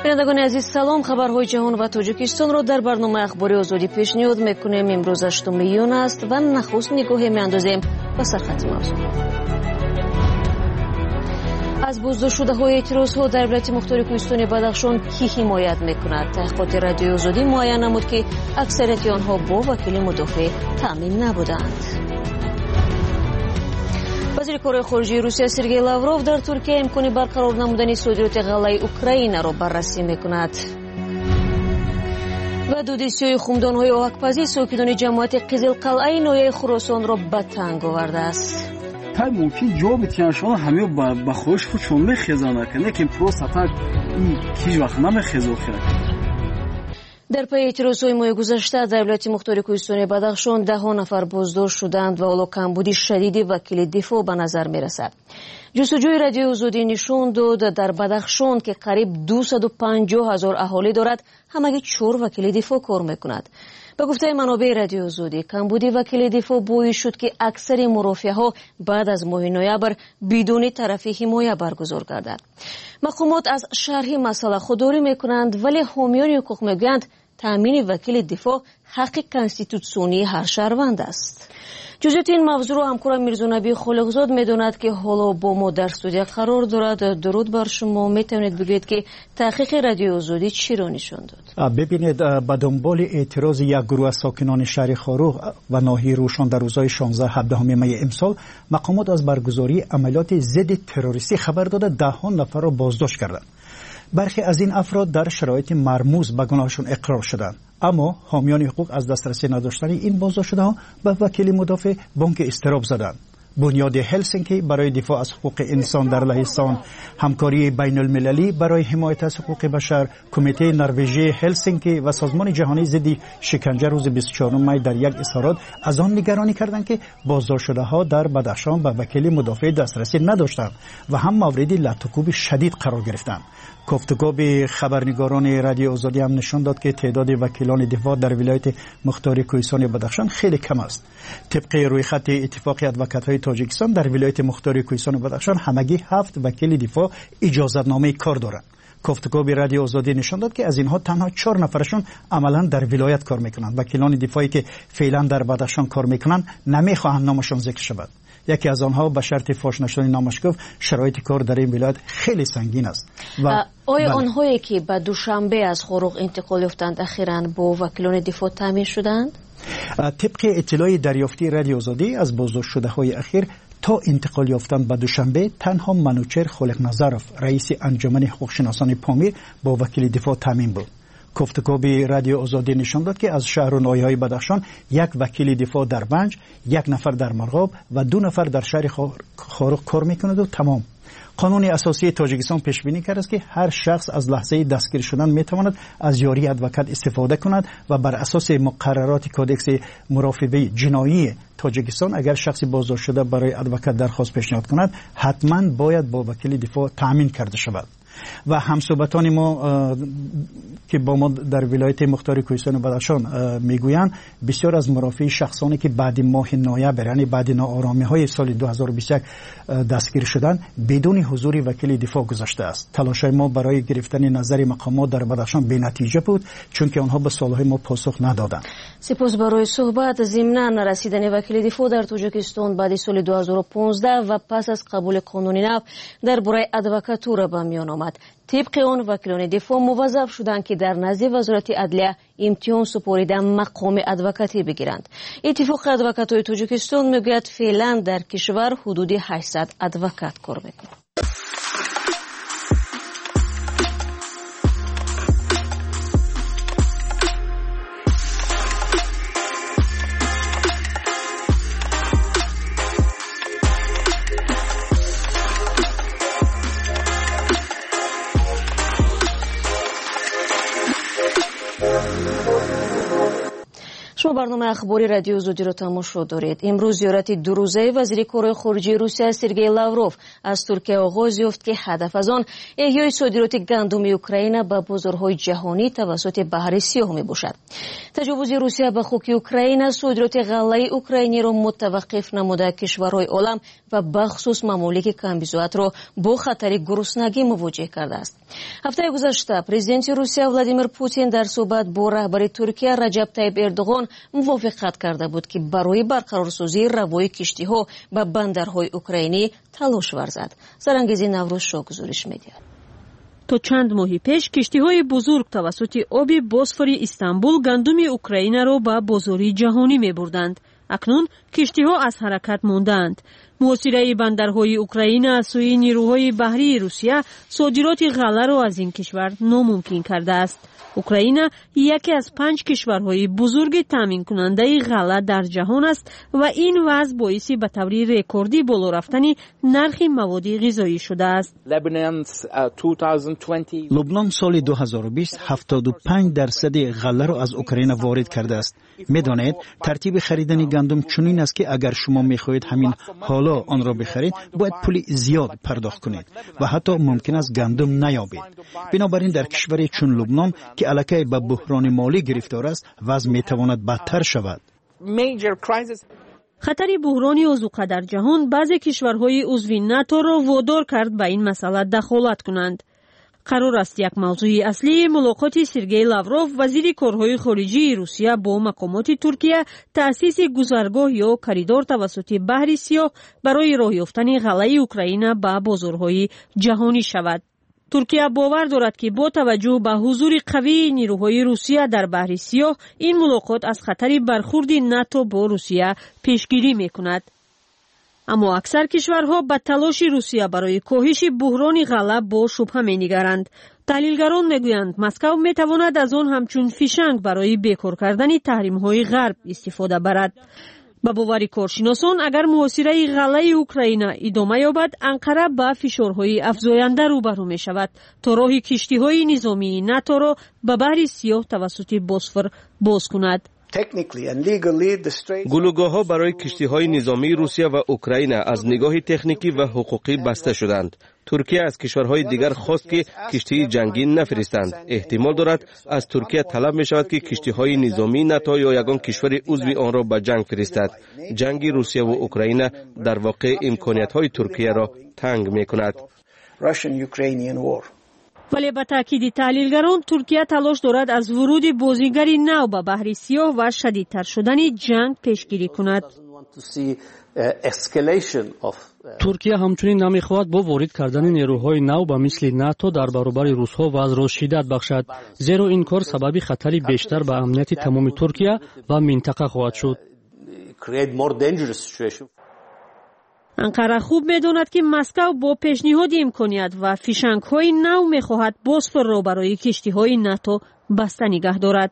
بینندگان عزیز سلام. خبرهای جهان و تاجیکستان را در برنامه اخباری آزادی پیشنهاد میکنیم. امروز 8 میلیون است و نخست نگاه میاندازیم به سرخط موضوع. از بازداشت شده های اعتراض در ولایت مختار کوهستان بدخشان کی حمایت میکند؟ تحقیقات رادیو آزادی معین نمود که اکثریت آنها با وکیل مدافع تامین نبودند. وزیر کار خارجه روسیه سرگئی لاوروف در ترکیه امکان برقرار نمودن صادرات غله اوکراین را بررسی میکند. و دودیسیای خمدانهای آهک‌پزی ساکنان جماعت قزل قلعه نایه خراسان را به تنگ آورده است. تا ممکن جواب تیانشان همه با خوش خود چون میخیزانه که نکن پروسه تا این هیچ وقت نمیخیزو خیره. در پی اعتراضهای ماه گذشته در ولایت مختار کوهستان بدخشان 10 نفر بازداشت شدند و حالا کمبودی شدید وکیل دفاع به نظر میرسد. جستجوی رادیو آزادی نشان داد در بدخشان که قریب 250,000 اهالی دارد همگی 4 وکیل دفاع کار میکند. به گفته منابع رادیو آزادی کمبودی وکیل دفاع باعث شد که اکثر مرافعها بعد از ماه نوامبر بدون طرفی حمایت برگزار گردند. مقامات از شرح مسئله خودداری میکنند ولی حامیان حقوق میگویند تامین وکیل دفاع حق کانستیتوسیونی هر شهروند است. جزئیات این موضوع را همکارم میرزا نبی خالقزاد میداند که حالا با ما در استودیو قرار دارد. درود بر شما. میتونید بگویید که تحقیق رادیو آزادی چی را نشان داد؟ ببینید، به دنبال اعتراض یک گروه از ساکنان شهر خاروق و ناحیه روشن در روزهای 16-17 می امسال مقامات از برگزاری عملیات ضد تروریستی خبر داده 10 نفر را بازداشت کردند. برخی از این افراد در شرایط مرموز به گناهشون اقرار شدند، اما حامیان حقوق از دسترسی نداشتن این بازداشت شده‌ها به وکیل مدافع بانک اضطراب زدند. بنیاد هلسینکی برای دفاع از حقوق انسان در لهستان، همکاری بین المللی برای حمایت از حقوق بشر، کمیته نروژی هلسینکی و سازمان جهانی ضد شکنجه روز 24 می در یک اظهارات از آن نگرانی کردند که بازداشت شده‌ها در بدخشان به وکیل مدافع دسترسی نداشتند و هم مورد لطوکوب شدید قرار گرفتند. گفتگو به خبرنگاران رادیو آزادی هم نشان داد که تعداد وکیلان دفاع در ولایت مختار کوهستان بدخشان خیلی کم است. طبق روی خط اتفاق ادوکات‌های تاجیکستان در ولایت مختار کوهستان بدخشان همگی 7 وکیل دفاع اجازه‌نامه کار دارند. گفتگو به رادیو آزادی نشان داد که از اینها تنها 4 نفرشون عملاً در ولایت کار میکنند. وکیلان دفاعی که فعلا در بدخشان کار میکنند نمیخواهند نامشون ذکر شود. یکی از آنها به شرط فاش نشدن نامش گفت شرایط کار در این ولایت خیلی سنگین است. آیا آنهایی که به دوشنبه از خاروق انتقال یافتند اخیراً با وکیلان دفاع تامین شدند؟ طبق اطلاع دریافتی رادیو آزادی از بازداشت شده‌های اخیر تا انتقال یافتند به دوشنبه تنها منوچهر خالق نظرف رئیس انجمن حقوق شناسان پامیر با وکیل دفاع تامین بود. گفتگو به رادیو آزادی نشان داد که از شهر و ناحیه‌های بدخشان 1 وکیل دفاع در بنج، 1 نفر در مرغاب و 2 نفر در شهر خاروق کار میکند و تمام. قانون اساسی تاجیکستان پیش بینی کرده است که هر شخص از لحظه دستگیر شدن میتواند از یاری ادوکات استفاده کند و بر اساس مقررات کودکس مرافعه جنایی تاجیکستان اگر شخصی بازداشت شده برای ادوکات درخواست پیشنهاد کند حتما باید با وکیل دفاع تامین کرده شود. و همصحبتان ما که با ما در ولایت مختار کوهستان بدخشان میگویند بسیار از مرافع شخصانی که بعد ماه نوامبر یعنی بعد ناآرامی‌های سال 2021 دستگیر شدند بدون حضور وکیل دفاع گذشته است. تلاش‌های ما برای گرفتن نظر مقامات در بدخشان بی‌نتیجه بود چون که آنها به سوال‌های ما پاسخ ندادند. سپاس برای صحبت. ضمناً نرسیدن وکیل دفاع در تاجیکستان بعد سال 2015 و پس از قبول قانون نو درباره ادوکاتور به میان آمد. طبق آن وکیلان دفاع موظف شدند که در نزد وزارت عدلیه امتحان سپاریده مقام ادوکاتی بگیرند. اتفاق ادوکات‌های تاجیکستان میگوید فعلا در کشور حدود 800 ادوکات کار میکنند. شما برنامه برنامه اخباری رادیو زودی رو تماشا دارید. امروز زیارت دو روزه وزیر کار خارجه روسیه سرگئی لاوروف از ترکیه آغاز یافت که هدف از آن احیای صادرات گندم اوکراین به بازارهای جهانی توسط بحر سیاه می باشد. تجاوز روسیه به خاک اوکراین صادرات غله اوکراینی را متوقف نموده کشورهای عالم و بخصوص ممالک کمبیزوات را با خطر گرسنگی مواجه کرده است. هفته گذشته پرزیدنت روسیه ولادیمیر پوتین در صحبت با رهبر ترکیه رجب طیب اردوغان موافقت کرده بود که برای برقرارسازی روی کشتی‌ها به بندرهای اوکراینی تلاش ورزد. سرانگیزی نوروز شاه گزارش می‌دهد. تا چند ماه پیش کشتی‌های بزرگ توسط آب بوسفور استانبول گندم اوکراین را به بازار جهانی می‌بردند. اکنون کشتی‌ها از حرکت ماندند. محاصره بندرهای اوکراین از سوی نیروهای بحری روسیه صادرات غله را از این کشور ناممکن کرده است. اوکراین یکی از 5 کشورهای بزرگ تامین کننده غله در جهان است و این وضع باعث به طور رکوردی بالا رفتن نرخ مواد غذایی شده است. لبنان سال 2020 75% غله را از اوکراین وارد کرده است. می‌دانید ترتیب خریدن گندم چنین است که اگر شما می‌خواهید همین حالا آن را بخرید باید پول زیاد پرداخت کنید و حتی ممکن است گندم نیابید. بنابراین در کشوری چون لبنان که الکی به بحران مالی گرفتار است وضع می‌تواند بدتر شود. خطر بحران اوزوقه در جهان بعضی کشورهای عضو ناتو را وادار کرد به این مسئله دخالت کنند. قرار است یک موضوع اصلی ملاقات سرگئی لاوروف وزیر کارهای خارجه روسیه با مقامات ترکیه تأسیس گذرگاه یا کریدور توسط بحر سیاه برای راه یافتن غله اوکراین به بازارهای جهانی شود. ترکیه باور دارد که با توجه به حضور قوی نیروهای روسیه در بحر سیاه این ملاقات از خطر برخورد ناتو با روسیه پیشگیری می‌کند. اما اکثر کشورها به تلاش روسیه برای کاهش بحران غله با شبهه می‌نگرند. تحلیلگران میگویند مسکو میتواند از آن همچون فیشنگ برای بیکار کردن تحریم‌های غرب استفاده برد. با باور کارشناسان اگر محاصره غله اوکراین ادامه یابد انقره به فشارهای افزاینده روبرو می شود تا راه کشتی‌های نظامی ناتو را به بحر سیاه توسط بوسفور باز کند. گلوگاه‌ها برای کشتی‌های نظامی روسیه و اوکراین از نگاه تکنیکی و حقوقی بسته شدند. ترکیه از کشورهای دیگر خواست که کشتی جنگی نفرستند. احتمال دارد از ترکیه طلب می شود که کشتی‌های نظامی ناتو یا یگان کشور عضو آن را به جنگ فرستد. جنگ روسیه و اوکراین در واقع امکانیت‌های ترکیه را تنگ می کند. ولی به تاکید تحلیلگران ترکیه تلاش دارد از ورود بازیگری نو به بحر سیاه و شدیدتر شدن جنگ پیشگیری کند. ترکیه همچنین نمیخواهد با وارد کردن نیروهای نو به مثل ناتو در برابر روس‌ها وضع را شدت بخشد، زیرا این کار سبب خطری بیشتر به امنیت تمام ترکیه و منطقه خواهد شد. انقره خوب می‌داند که مسکو با پیشنهاد امکانیت و فیشنگ‌های نو می‌خواهد بوسفور را برای کشتی‌های ناتو بسته نگه دارد.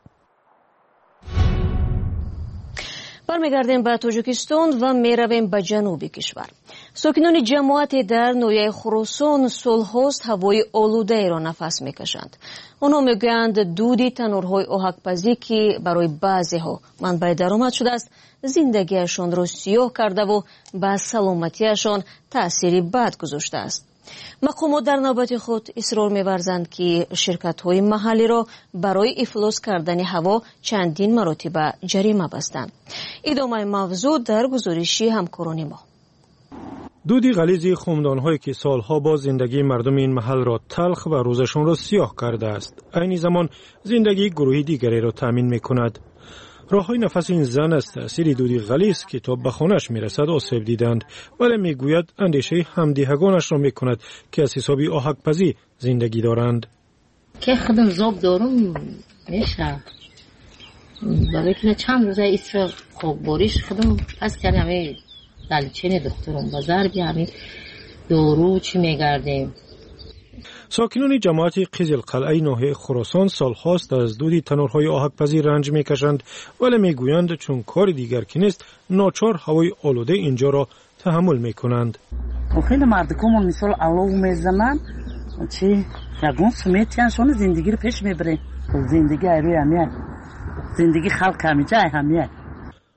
برمیگردیم به تاجیکستان و میرویم به جنوب کشور. ساکنان جماعتی در نویه خراسان سالهاست هوای آلوده را نفس میکشند. آنها میگویند دود تنورهای آهک‌پزی که برای بعضی‌ها منبع درآمد شده است زندگیشان را سیاه کرده و به سلامتیشان تأثیری بد گذاشته است. مقامات در نوبت خود اصرار می‌ورزند که شرکت‌های محلی را برای افلاس کردن هوا چندین مرتبه جریمه بستند. ادامه موضوع در گزارشی همکاران ما. دود غلیظ خمدان‌هایی که سالها با زندگی مردم این محل را تلخ و روزشان را سیاه کرده است، عین زمان زندگی گروهی دیگری را تامین می‌کند. راههای نفس این زن از تأثیر دودی غلیظ که تا به خانه‌اش می‌رسد آسیب دیدند، ولی میگوید اندیشه همدیهگانش را می‌کند که از حساب آهک‌پزی زندگی دارند. که خودم زوب دارم میشه برای که چند روزه ایستر خوب باریش خودم پس یعنی همه دلچین دکترم بازار بیا همه دورو چی میگردیم. ساکنان جماعت قزل قلعه ناحیه خراسان سالهاست از دود تنورهای آهک‌پزی رنج میکشند، ولی میگویند چون کار دیگر که نیست ناچار هوای آلوده اینجا را تحمل میکنند. خیلی مردکمون مثال علو میزنن چی یگون سمیتیانشون زندگی رو پیش میبره. زندگی روی همیه، زندگی خلق همیجه همیه.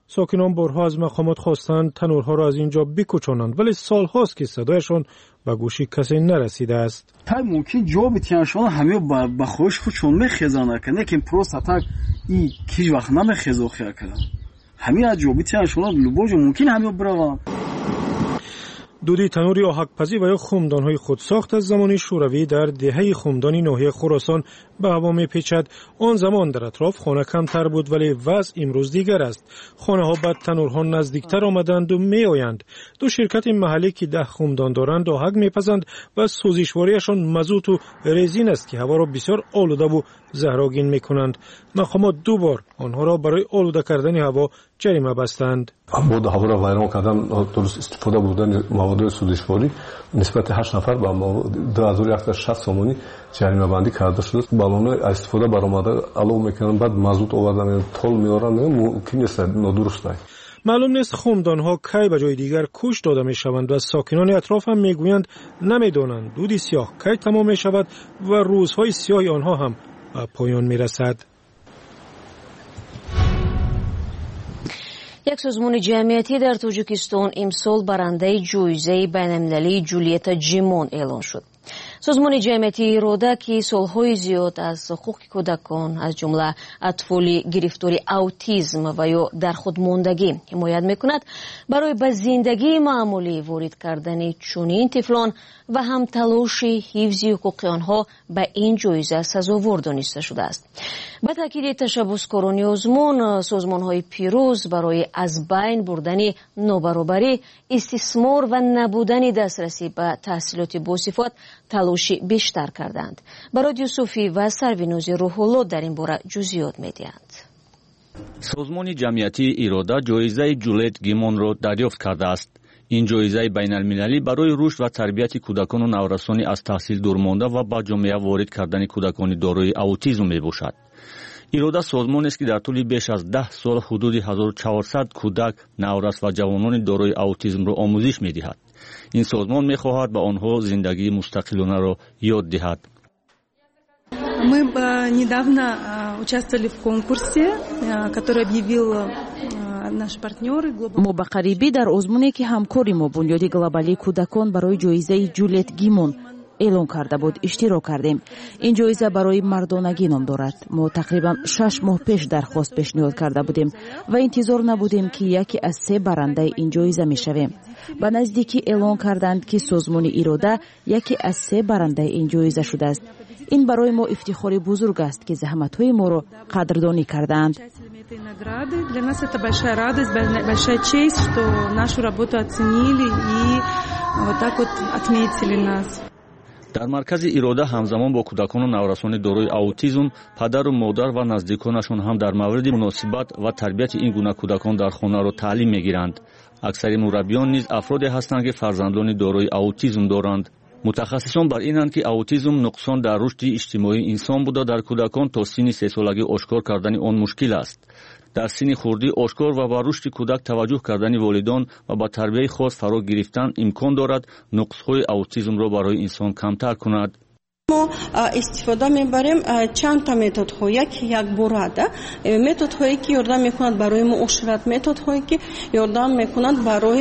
ساکنان بارها از مقامات خواستند تنورها را از اینجا بکوچانند، ولی سالهاست که صدایشان به گوشی کسی نرسیده است. تا ممکن جا بتیانشان همه به خوش خودشون میخزانه که نکن پروسه تا این کیش وقت نمیخزو خیال کردن همه از جا بتیانشان لباج ممکن همه بروان. دودی تنوری آهک‌پزی و یا خمدان‌های خودساخت از زمان شوروی در دهه خمدانی ناحیه خراسان به هوا می‌پیچد. آن زمان در اطراف خانه کمتر بود، ولی وضع امروز دیگر است. خانه‌ها به تنورها نزدیکتر آمدند و می‌آیند. دو شرکت محلی که 10 خمدان دارند آهک می‌پزند و سوزشواریشان مازوت و رزین است که هوا را بسیار آلوده و زهرآگین می‌کنند. مقامات دو بار آنها را برای آلوده کردن هوا جریمه بستند. بود هوا را ویران کردن درست استفاده بودن مواد سوزشواری نسبت 8 نفر با 2160 سومانی جریمه بندی کرده شده است. بالون استفاده برآمده علو میکنن، بعد مازوت آوردن تول میارن، ممکن است نادرست است. معلوم نیست خمدان‌ها کی به جای دیگر کوچ داده می‌شوند و ساکنان اطراف هم میگویند نمی‌دانند دودی سیاه کی تمام می‌شود و روزهای سیاه آنها هم به پایان می‌رسد. یک سازمان جمعیتی در تاجیکستان امسال برنده جایزه بین‌المللی جولیتا جیمون اعلان شد. سازمان جمعیتی ایرادا که سالهای زیاد از حقوق کودکان از جمله اطفال گرفتاری اوتیسم و یا در خودماندگی حمایت میکند، برای به زندگی معمولی وارد کردن چنین طفلان و هم تلاش حفظ حقوق آنها به این جایزه سزاوار دانسته شده است. به تاکید تشبثکاران آزمون، سازمان‌های پیروز برای از بین بردن نابرابری، استثمار و نبودن دسترسی به تحصیلات باصفات تلاش بیشتر کردند. برای یوسفی و سروینوز روح‌الله در این باره جزئیات می‌دهند. سازمان جمعیتی ایرادا جایزه جولیت گیمون را دریافت کرده است. این جایزه بین‌المللی برای رشد و تربیت کودکان و نورسانی از تحصیل دورمانده و به جامعه وارد کردن کودکان دارای اوتیسم میباشد. ایرادا سازمانی است که در طول بیش از 10 سال حدود 1400 کودک، نورس و جوانان دارای اوتیسم را آموزش می‌دهد. این سازمان می‌خواهد به آنها زندگی مستقلانه را یاد دهد. Мы недавно участвовали в конкурсе, который объявил наши партнеры. ما به قریبی در آزمونی که همکاری ما بنیاد گلوبالی کودکان برای جایزه جولیت گیمون اعلان کرده بود اشتراک کردیم. این جایزه برای مردانگی نام دارد. ما تقریبا 6 ماه پیش درخواست پیشنهاد کرده بودیم و انتظار نبودیم که یکی از 3 برنده این جایزه میشویم. به نزدیکی اعلان کردند که سازمان ایرادا یکی از 3 برنده این جایزه شده است. این برای ما افتخار بزرگ است که زحمت‌های ما را قدردانی کردند. Для нас это большая радость, большая честь, что нашу работу оценили и вот так вот отметили нас. در مرکز ایرادا همزمان با کودکان و نورسان دارای اوتیسم، پدر و مادر و نزدیکانشان هم در مورد مناسبت و تربیت این گونه کودکان در خانه را تعلیم میگیرند. اکثر مربیان نیز افرادی هستند که فرزندان دارای اوتیسم دارند. متخصصان بر اینند که اوتیسم نقصان در رشد اجتماعی انسان بوده در کودکان تا سن 3 سالگی آشکار کردن آن مشکل است. در سن خردی آشکار و به رشد کودک توجه کردن والدان و با تربیت خاص فرا گرفتن امکان دارد نقص‌های اوتیسم را برای انسان کمتر کند. ما استفاده میبریم چند تا متد ها، یک بوراده متد هایی که یاردم میکنند برای معاشرت، متد هایی که یاردم میکنند برای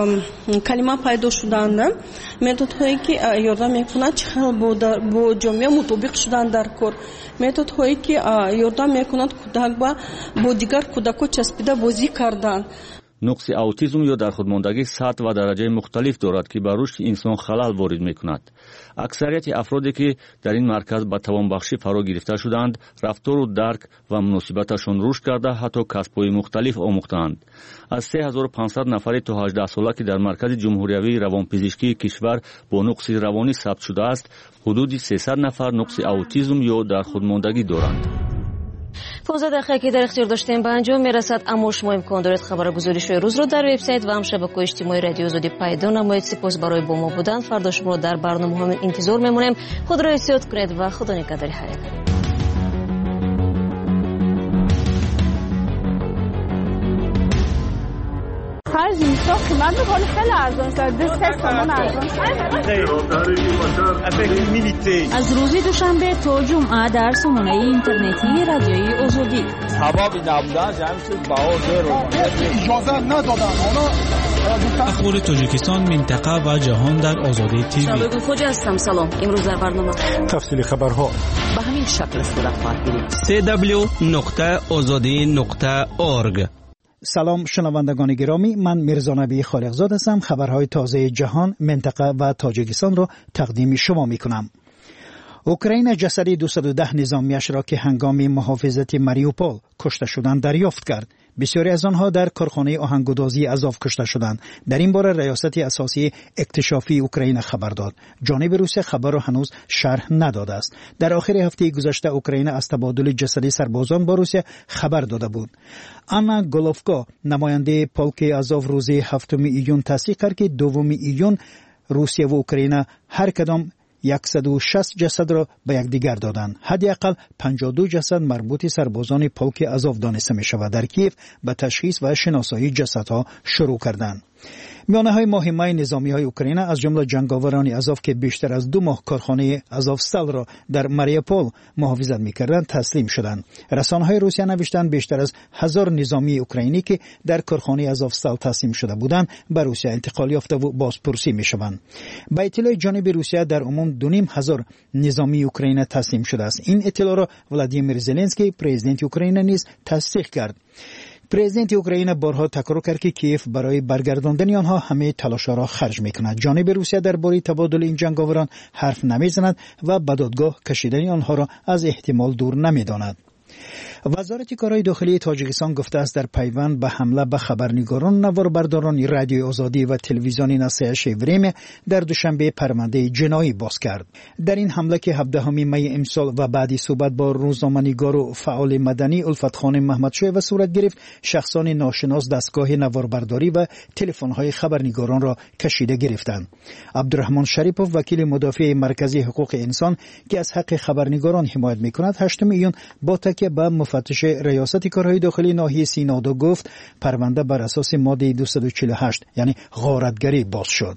کلمه پیدا شدن، متد هایی که یاردم میکنند چه با جامعه مطابق شدن در کار، متد هایی که یاردم میکنند کودک با دیگر کودک‌ها چسبیده بازی کردن. نقص اوتیسم یا در خودماندگی سطح و درجه مختلف دارد که بر رشد انسان خلل وارد می‌کند. اکثریت افرادی که در این مرکز به توانبخشی فرا گرفته شدند، رفتار و درک و مناسبتشان رشد کرده حتی کسب‌های مختلف آموختند. از 3500 نفر تا 18 ساله که در مرکز جمهوری روانپزشکی کشور با نقص روانی ثبت شده است، حدود 300 نفر نقص اوتیسم یا در خودماندگی دارند. 15 دقیقه که در اختیار داشتیم به انجام میرسد، اما شما امکان دارید خبرگزاری‌های روز رو در وبسایت و هم شبکه‌های اجتماعی رادیو آزادی پیدا نمایید. سپاس برای با ما بودن. فردا شما رو در برنامه‌ها انتظار میمونیم. خود را احتیاط کنید و خدا نگهداری حیات. اینجا قیمت میکنه خیلی ارزان شده 3 تومن ارزان شده. از روز دوشنبه تا جمعه در سامانه اینترنتی رادیوی آزادی ثوابی نبودن جمعیت باور رو اجازه ندادن. اخبار تاجیکستان، منطقه و جهان در آزادی تیوی. شبگون خوجه هستم. سلام. امروز در برنامه تفصیل خبرها به همین شکل صورت خواهد گرفت. www.azadi.org. سلام شنوندگان گرامی، من میرزا نبی خالقزاد هستم. خبرهای تازه جهان، منطقه و تاجیکستان را تقدیم شما میکنم. اوکراین جسد 210 نظامیش را که هنگام محافظت ماریوپول کشته شدند دریافت کرد. بسیاری از آنها در کارخانه آهنگودازی ازاف کشته شدند. در این باره ریاست اساسی اکتشافی اوکراین خبر داد. جانب روسیه خبر را هنوز شرح نداده است. در آخر هفته گذشته اوکراین از تبادل جسد سربازان با روسیه خبر داده بود. آنا گولوفکا نماینده پولک ازاف روز 7 ایون تصدیق کرد که 2 ایون روسیه و اوکراین هر کدام 160 جسد را به یکدیگر دادند. حداقل 52 جسد مربوط سربازان پولک ازاف دانسته می شود. در کیف به تشخیص و شناسایی جسدها شروع کردند. میانه‌های مهمه نظامی‌های اوکراین از جمله جنگاوران ازاف که بیشتر از 2 ماه کارخانه ازافستال را در ماریوپول محافظت می‌کردند تسلیم شدند. رسانه‌های روسیه نوشتند بیشتر از 1000 نظامی اوکراینی که در کارخانه ازافستال تسلیم شده بودند به روسیه انتقال یافته و بازپرسی می‌شوند. با اطلاع جانب روسیه در عموم 2500 نظامی اوکراین تسلیم شده است. این اطلاع را ولادیمیر زلنسکی پرزیدنت اوکراین نیز تصدیق کرد. پرزیدنت اوکراین بارها تکرار کرد که کیف برای برگرداندن آنها همه تلاش‌ها را خرج می‌کند. جانب روسیه درباره تبادل این جنگاوران حرف نمی‌زند و به دادگاه کشیدن آنها را از احتمال دور نمی‌داند. وزارت کارهای داخلی تاجیکستان گفته است در پیوند به حمله به خبرنگاران، نواربرداران رادیوی آزادی و تلویزیون نصیحت وریم در دوشنبه پرونده جنایی باز کرد. در این حمله که 17 می امسال و بعدی صحبت با روزنامه‌نگار و فعال مدنی الفت خان محمدشاه و صورت گرفت، شخصان ناشناس دستگاه نواربرداری و تلفن‌های خبرنگاران را کشیده گرفتند. عبدالرحمن شریپوف وکیل مدافع مرکزی حقوق انسان که از حق خبرنگاران حمایت می‌کند 8 ایون با تکیه به مفتش ریاست کارهای داخلی ناحیه سینادو گفت پرونده بر اساس ماده 248 یعنی غارتگری باز شد.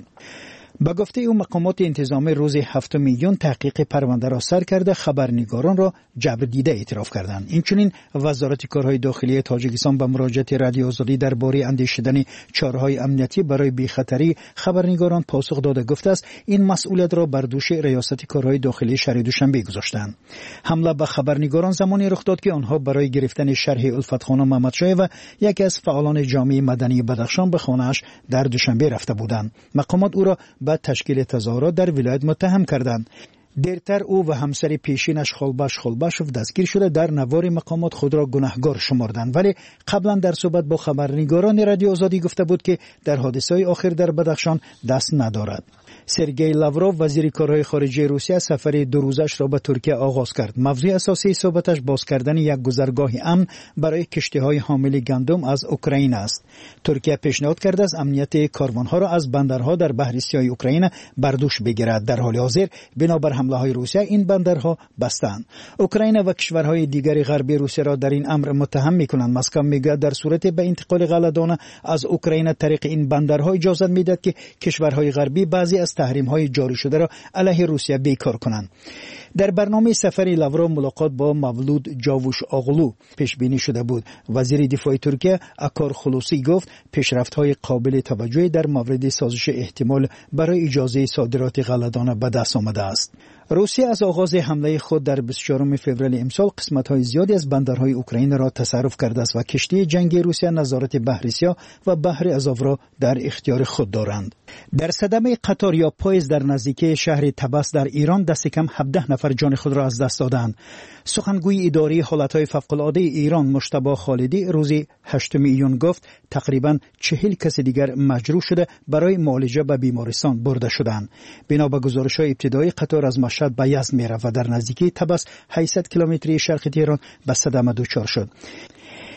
با گفته او مقامات انتظامی روز 7 ایون تحقیق پرونده را سر کرده خبرنگاران را جبر دیده اعتراف کردند. اینچنین وزارت کارهای داخلی تاجیکستان به مراجعه رادیو آزادی درباره اندیشیدن چاره‌های امنیتی برای بی‌خطری خبرنگاران پاسخ داده گفته است این مسئولیت را بر دوش ریاست کارهای داخلی شهر دوشنبه گذاشتند. حمله به خبرنگاران زمانی رخ داد که آنها برای گرفتن شرح الفت خان محمدشاه و یکی از فعالان جامعه مدنی بدخشان به خانه‌اش در دوشنبه رفته بودند. مقامات او را به تشکیل تظاهرات در ولایت متهم کردند. دیرتر او و همسر پیشینش خلباشوف دستگیر شده در نوار مقامات خود را گناهکار شمردند، ولی قبلا در صحبت با خبرنگاران رادیو آزادی گفته بود که در حادثه‌های آخر در بدخشان دست ندارد. سرگئی لاوروف وزیر کارهای خارجه روسیه سفر 2 روزش را به ترکیه آغاز کرد. موضوع اساسی صحبتش باز کردن یک گذرگاه امن برای کشتی‌های حامل گندم از اوکراین است. ترکیه پیشنهاد کرده است امنیت کاروان‌ها را از بندرها در بحر سیاه اوکراین بر دوش بگیرد. در حال حاضر بنابر حمله‌های روسیه این بندرها بستند. اوکراین و کشورهای دیگر غربی روسیه را در این امر متهم می‌کنند. مسکو میگوید در صورت به انتقال غله‌دانه از اوکراین طریق این بندرها اجازه می‌دهد که کشورهای غربی بعضی از تحریم‌های جاری شده را علیه روسیه بیکار کنند. در برنامه سفر لاوروف ملاقات با مولود جاووش آغلو پیش بینی شده بود. وزیر دفاع ترکیه اکار خلوسی گفت پیشرفت‌های قابل توجهی در مورد سازش احتمال برای اجازه صادرات غله‌دانه به دست آمده است. روسیه از آغاز حمله خود در 24 فوریه امسال قسمت‌های زیادی از بندرهای اوکراین را تصرف کرده است و کشتی جنگی روسیه نظارت بحر سیاه و بحر ازاو را در اختیار خود دارند. در صدمه قطار یا پایز در نزدیکی شهر تبس در ایران دست کم 17 نفر جان خود را از دست دادند. سخنگوی اداره حالت‌های فوق‌العاده ایران مجتبی خالدی روز 8 ایون گفت تقریباً 40 کس دیگر مجروح شده برای معالجه به بیمارستان برده شدند. بنا به گزارش‌های ابتدایی قطار از مشهد به یزد می‌رفت و در نزدیکی تبس 800 کیلومتری شرق تهران به صدمه دچار شد.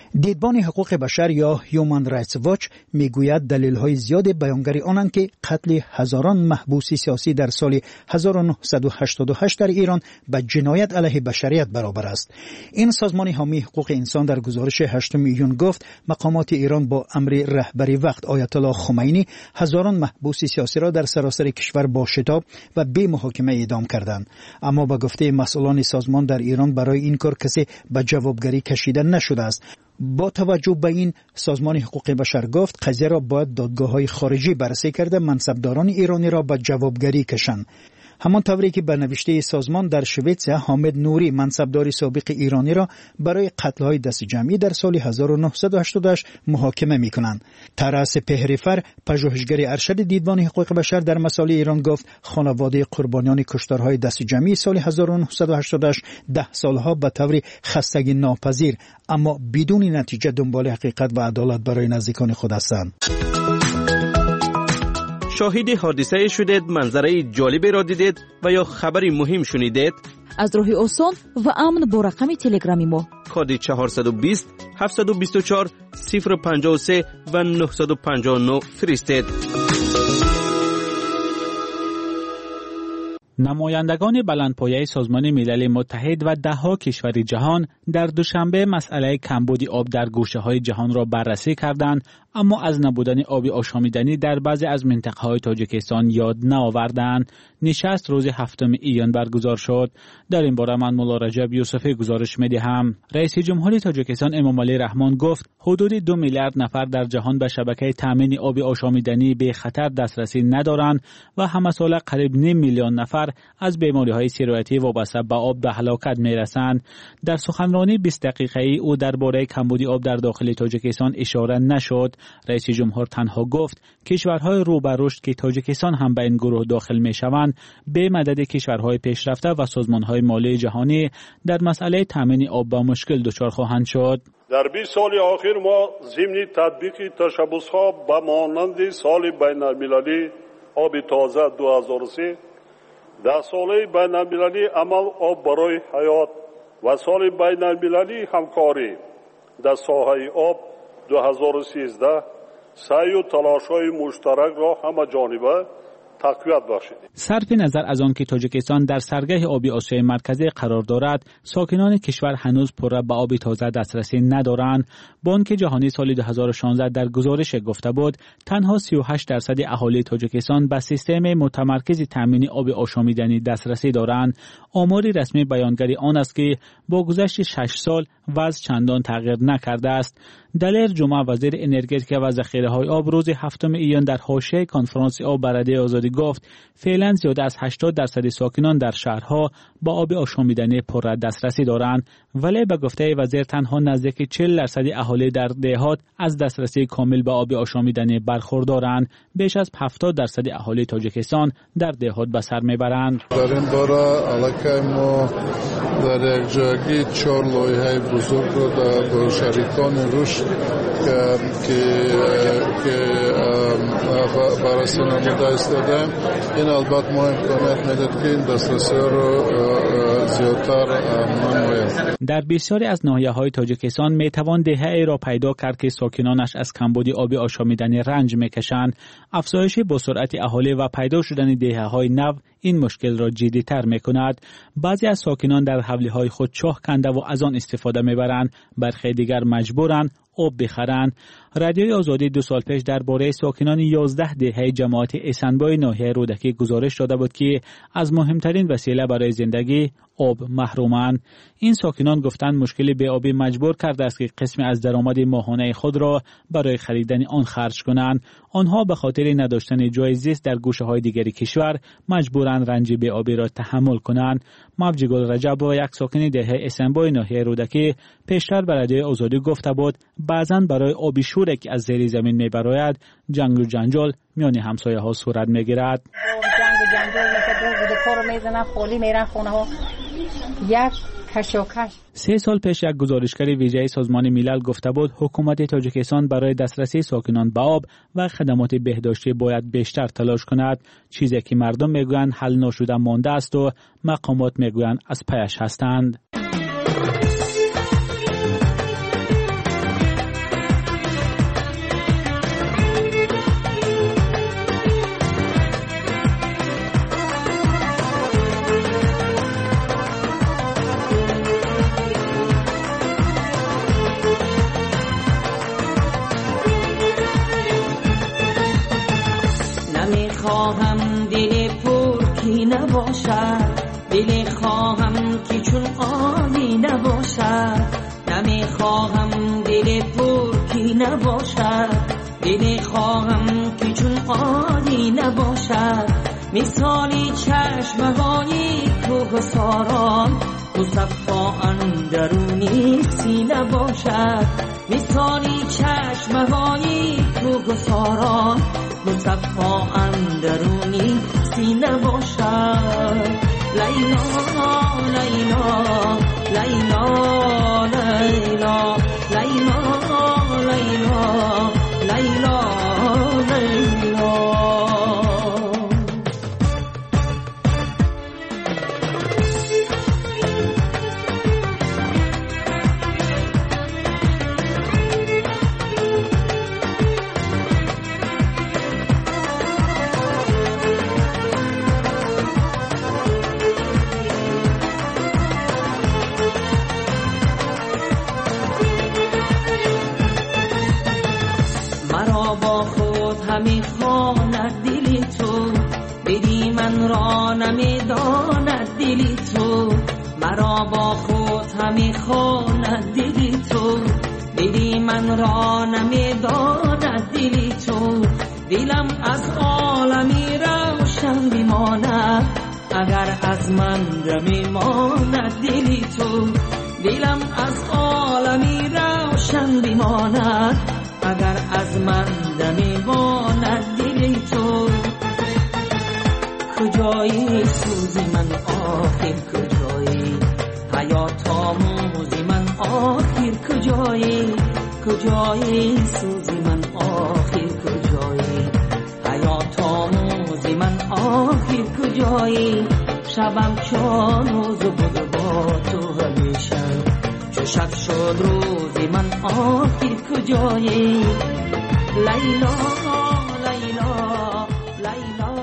دیدبان حقوق بشر یا هیومن رایتس واچ میگوید دلیل‌های زیاد بیانگر آنند که قتل هزاران محبوس سیاسی در سال 1988 در ایران به جنایت علیه بشریت برابر است. این سازمان حامی حقوق انسان در گزارش 8 ایون گفت مقامات ایران با امر رهبری وقت آیت الله خمینی هزاران محبوس سیاسی را در سراسر کشور با شتاب و بی محاکمه اعدام کردند. اما به گفته مسئولان سازمان در ایران برای این کار کسی به جوابگری کشیده نشده است. با توجه به این سازمان حقوق بشر گفت قضیه را باید دادگاه‌های خارجی بررسی کرده منصبداران ایرانی را به جوابگری کشند. همان طوری که به نوشته سازمان در شویتز حامد نوری منصبدار سابق ایرانی را برای قتل‌های دست جمعی در سال 1988 محاکمه می‌کنند. طرز پهریفر پژوهشگر ارشد دیدبان حقوق بشر در مسائل ایران گفت خانواده قربانیان کشتارهای دست جمعی سال 1988 10 سالها به طور خستگی ناپذیر اما بدون نتیجه دنبال حقیقت و عدالت برای نزدیکان خود هستند. شاهد حادثه شدید، منظره جالبی را دیدید و یا خبری مهم شنیدید؟ از راه آسان و امن با رقم تلگرامی ما کد 420 724 053 و 959 فرستید. نمایندگان بلندپایه سازمان ملل متحد و ده‌ها کشور جهان در دوشنبه مسئله کمبود آب در گوشه‌های جهان را بررسی کردند، اما از نبودن آب آشامیدنی در بعضی از منطقه‌های تاجیکستان یاد نآوردند. نشست روز 7 ایان برگزار شد. در این باره من مولا رجب یوسفی گزارش می‌دهم. رئیس جمهوری تاجیکستان امامعلی رحمان گفت حدود 2 میلیارد نفر در جهان به شبکه تامین آب آشامیدنی به خطر دسترسی ندارند و همه سال قریب 9 میلیون نفر از بیماری‌های سیرایتی وابسته به آب به هلاکت می‌رسند. در سخنرانی 20 دقیقه‌ای او درباره کمبود آب در داخل تاجیکستان اشاره نشد. رئیس جمهور تنها گفت کشورهای رو به رشد که تاجیکستان هم به این گروه داخل می‌شوند به مدد کشورهای پیشرفته و سازمان‌های مالی جهانی در مسئله تامین آب با مشکل دچار خواهند شد. در 20 سال اخیر ما ضمن تطبیق تشبس‌ها به مانند سال بین‌المللی آب تازه 2003 در سال بین‌المللی عمل آب برای حیات و سال بین‌المللی همکاری در ساحه آب 2013 سعی و تلاش‌های مشترک را همه جانبه تقویت بخشید. صرف نظر از آن که تاجیکستان در سرگه آبی آسیای مرکزی قرار دارد، ساکنان کشور هنوز پر به آب تازه دسترسی ندارند. بانک جهانی سال 2016 در گزارش گفته بود تنها 38% اهالی تاجیکستان به سیستم متمرکز تامین آب آشامیدنی دسترسی دارند. آماری رسمی بیانگر آن است که با گذشت 6 سال وضع چندان تغییر نکرده است. دلیر جمعه وزیر انرژتیک و ذخیره‌های آب روز 7 ایان در حاشیه کنفرانس آب بر رده آزادی گفت فعلا زیاده از 80% ساکنان در شهرها با آب آشامیدنی پر دسترسی دارند، ولی به گفته وزیر تنها نزدیک 40% اهالی در دهات از دسترسی کامل به آب آشامیدنی برخوردارند. بیش از 70% اهالی تاجیکستان در دهات به سر میبرند. در این باره علاقه ما در یک جایی 4 لایحه بزرگ رو در شریکان رشد که بررسی نموده ایستادیم. این البته ما امکانات میدهد که این دسترسی رو زیادتر نماید. در بسیاری از ناحیه‌های تاجیکستان میتوان دهه‌ای را پیدا کرد که ساکنانش از کمبود آب آشامیدنی رنج میکشند. افزایش با سرعت اهالی و پیدا شدن دهه‌های نو این مشکل را جدی‌تر می‌کند. بعضی از ساکنان در حولی‌های خود چاه کنده و از آن استفاده می‌برند، برخی دیگر مجبورند آب بخرند. رادیوی آزادی 2 سال پیش درباره ساکنان 11 دهه جماعت اسنبای ناحیه رودکی گزارش داده بود که از مهمترین وسیله برای زندگی آب محرومند. این ساکنان گفتند مشکل بی‌آبی مجبور کرده است که قسمی از درآمد ماهانه خود را برای خریدن آن خرج کنند. آنها به خاطر نداشتن جای زیست در گوشه‌های دیگری کشور مجبورند رنج بی‌آبی را تحمل کنند. مفجگل رجب و یک ساکن دهه اسنبای ناحیه رودکی پیشتر به رادیوی آزادی گفته بود بعضاً برای آب شوری که از زیر زمین می‌براید جنگ و جنجال میان همسایه‌ها صورت می‌گیرد. جنگ مثل کارو میزنن خالی میرن خونه‌ها. یک کشاکش. 3 سال پیش یک گزارشگر ویژه سازمان ملل گفته بود حکومت تاجیکستان برای دسترسی ساکنان به آب و خدمات بهداشتی باید بیشتر تلاش کند، چیزی که مردم میگویند حل نشده مانده است و مقامات میگویند از پیش هستند. خواهم دل پر کی نباشد، دل خواهم که چون آبی نباشد. نمی خواهم دل پر کی نباشد، دل خواهم که چون آبی نباشد. مثالی چشمهای کوهساران مصفا اندرونی سینه باشد. مثالی چشمهای کوهساران مصفا اندرونی سینه باشد. لیلا لیلا لیلا لیلا لیلا لیلا لیلا لیلا. همی خواند دلی تو، بدی من را نمیداند دلی تو. مرا با خود همی خواند دلی تو، بدی من را نمیداند دلی تو. دلم از عالمی روشن بماند، اگر از من نمیماند دلی تو. دلم از عالمی روشن بماند، اگر از من نمیماند دلی تو. کجایی سوزی من آخر کجایی، حیات آموزی من آخر کجایی. کجایی سوزی من آخر کجایی، حیات آموزی من آخر کجایی. شبم چون روز بود با تو همیشه، چو شب شد روزی من آخر کجایی. لیلا لیلا لیلا.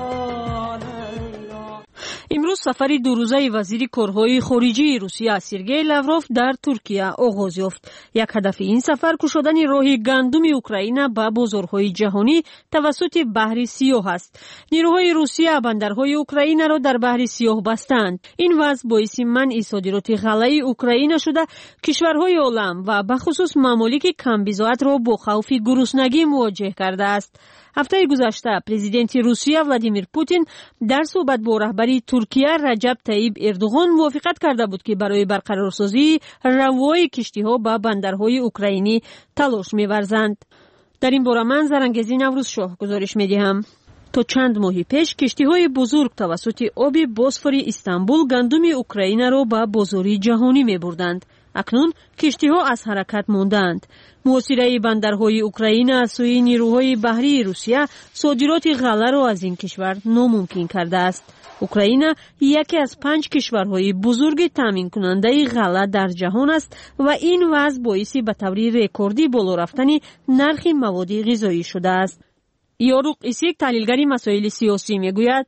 امروز سفر دو روزه وزیر کارهای خارجه روسیه سرگئی لاوروف در ترکیه آغاز یافت. یک هدف این سفر کشودن راه گندم اوکراین به بازارهای جهانی توسط بحر سیاه است. نیروهای روسیه بندرهای اوکراین را در بحر سیاه بستند. این وضع باعث منع صادرات غله اوکراین شده کشورهای عالم و به خصوص ممالک کمبضاعت را با خوف گرسنگی مواجه کرده است. هفته گذشته پرزیدنت روسیه ولادیمیر پوتین در صحبت با رهبر ترکیه رجب طیب اردوغان موافقت کرده بود که برای برقرارسازی روای کشتی‌ها به بندرهای اوکراینی تلاش می‌ورزند. در این باره من زرنگزی نوروز شاه گزارش می‌دهم. تا چند ماه پیش کشتی‌های بزرگ توسط آب بوسفور استانبول گندم اوکراین را به بازار جهانی می‌بردند. اکنون کشتی‌ها از حرکت ماندند. محاصره بندرهای اوکراین از سوی نیروهای بحری روسیه صادرات غله را از این کشور ناممکن کرده است. اوکراین یکی از 5 کشورهای بزرگ تامین کننده غله در جهان است و این وضع باعث به طور رکوردی بالا رفتن نرخ مواد غذایی شده است. یاروق ایسیک تحلیلگر مسائل سیاسی میگوید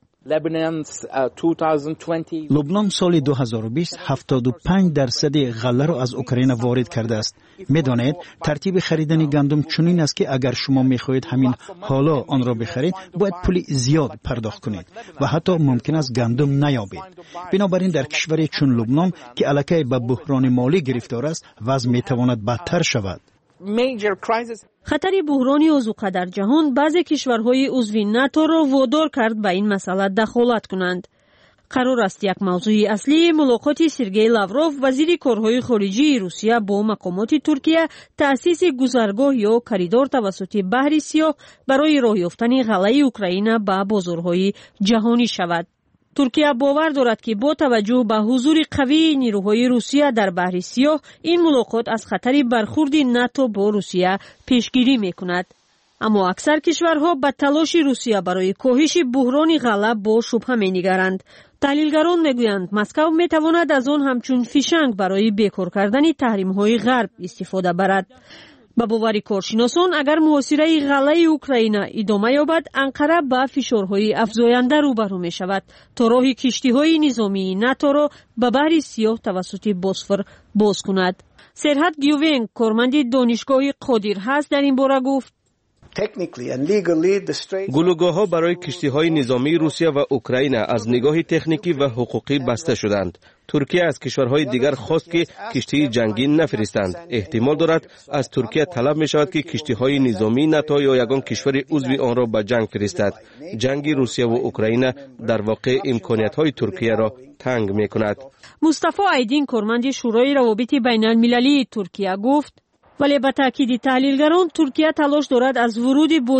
لبنان سال 2020 75% غله را از اوکراین وارد کرده است. می‌دانید ترتیب خریدن گندم چنین است که اگر شما می‌خواهید همین حالا آن را بخرید باید پول زیاد پرداخت کنید و حتی ممکن است گندم نیابید. بنابراین در کشوری چون لبنان که الکی به بحران مالی گرفتار است وضع می‌تواند بدتر شود. خطر بحران اوزوقه در جهان بعضی کشورهای عضو ناتو را وادار کرد به این مسئله دخالت کنند. قرار است یک موضوع اصلی ملاقات سرگئی لاوروف وزیر کارهای خارجه روسیه با مقامات ترکیه تأسیس گذرگاه یا کریدور توسط بحر سیاه برای راه یافتن غله اوکراین به بازارهای جهانی شود. ترکیه باور دارد که با توجه به حضور قوی نیروهای روسیه در بحر سیاه این ملاقات از خطر برخورد ناتو با روسیه پیشگیری می‌کند. اما اکثر کشورها به تلاش روسیه برای کاهش بحران غله با شبهه می‌نگرند. تحلیلگران میگویند مسکو میتواند از آن همچون فیشنگ برای بیکار کردن تحریم‌های غرب استفاده برد. با باور کارشناسان اگر محاصره غله اوکراین ادامه یابد انقره به فشارهای افزاینده روبرو می شود تا راه کشتی‌های نظامی ناتو را به بحر سیاه توسط بوسفور باز کند. سرحد گیوونگ کارمند دانشگاه قادر هست در این باره گفت گلوگاه‌ها برای کشتی‌های نظامی روسیه و اوکراین از نگاه تکنیکی و حقوقی بسته شدند. ترکیه از کشورهای دیگر خواست که کشتی جنگی نفرستند. احتمال دارد از ترکیه طلب می شود که کشتی‌های نظامی ناتو یا یگان کشور عضو آن را به جنگ فرستد. جنگ روسیه و اوکراین در واقع امکانیت‌های ترکیه را تنگ می کند. مصطفی ایدین کارمند شورای روابط بین المللی ترکیه گفت، ولی به تاکید تحلیلگران ترکیه تلاش دارد از ورود